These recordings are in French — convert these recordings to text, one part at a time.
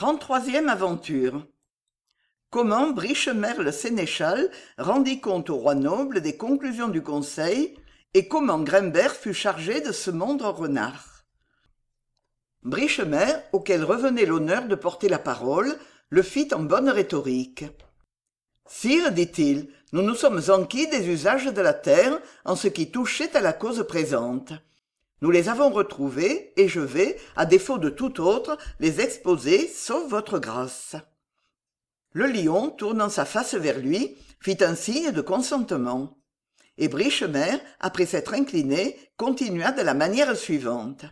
33e aventure. Comment Brichemer le sénéchal rendit compte au roi noble des conclusions du conseil et comment Grimbert fut chargé de se mondre renard. Brichemer, auquel revenait l'honneur de porter la parole, le fit en bonne rhétorique. « Sire, dit-il, nous nous sommes enquis des usages de la terre en ce qui touchait à la cause présente. Nous les avons retrouvés et je vais, à défaut de tout autre, les exposer, sauf votre grâce. » Le lion, tournant sa face vers lui, fit un signe de consentement. Et Brichemer, après s'être incliné, continua de la manière suivante.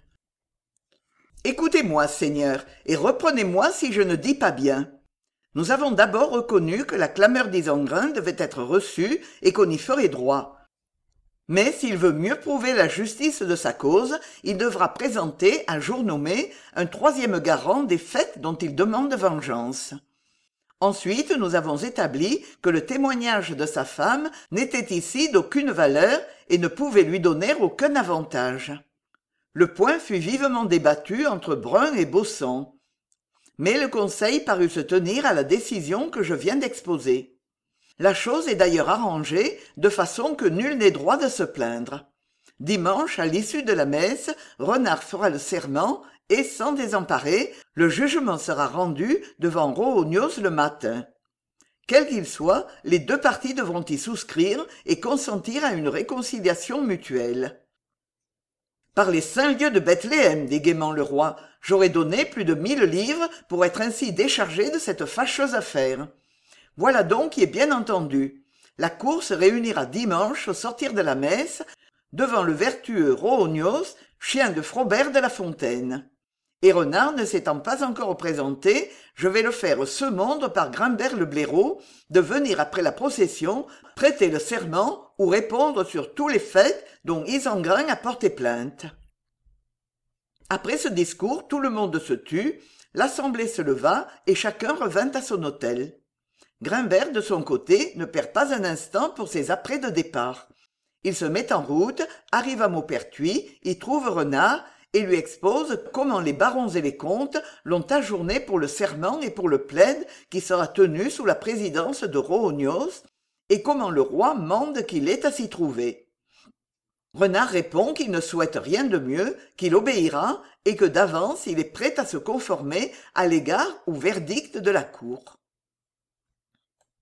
« Écoutez-moi, Seigneur, et reprenez-moi si je ne dis pas bien. Nous avons d'abord reconnu que la clameur d'Ysengrin devait être reçue et qu'on y ferait droit. Mais s'il veut mieux prouver la justice de sa cause, il devra présenter, à jour nommé, un troisième garant des faits dont il demande vengeance. Ensuite, nous avons établi que le témoignage de sa femme n'était ici d'aucune valeur et ne pouvait lui donner aucun avantage. Le point fut vivement débattu entre Brun et Bausson. Mais le conseil parut se tenir à la décision que je viens d'exposer. La chose est d'ailleurs arrangée de façon que nul n'ait droit de se plaindre. Dimanche, à l'issue de la messe, Renard fera le serment et, sans désemparer, le jugement sera rendu devant Rohognos le matin. Quel qu'il soit, les deux parties devront y souscrire et consentir à une réconciliation mutuelle. « Par les saints lieux de Bethléem, dit gaiement le roi, j'aurais donné plus de 1000 livres pour être ainsi déchargé de cette fâcheuse affaire. Voilà donc qui est bien entendu. La cour se réunira dimanche au sortir de la messe devant le vertueux Rohognos, chien de Frobert de la Fontaine. Et Renard ne s'étant pas encore présenté, je vais le faire semondre par Grimbert le blaireau de venir après la procession prêter le serment ou répondre sur tous les faits dont Isengrin a porté plainte. » Après ce discours, tout le monde se tut, l'assemblée se leva et chacun revint à son hôtel. Grimbert, de son côté, ne perd pas un instant pour ses apprêts de départ. Il se met en route, arrive à Maupertuis, y trouve Renard et lui expose comment les barons et les comtes l'ont ajourné pour le serment et pour le plaid qui sera tenu sous la présidence de Rohognos, et comment le roi mande qu'il ait à s'y trouver. Renard répond qu'il ne souhaite rien de mieux, qu'il obéira et que d'avance il est prêt à se conformer à l'égard ou verdict de la cour.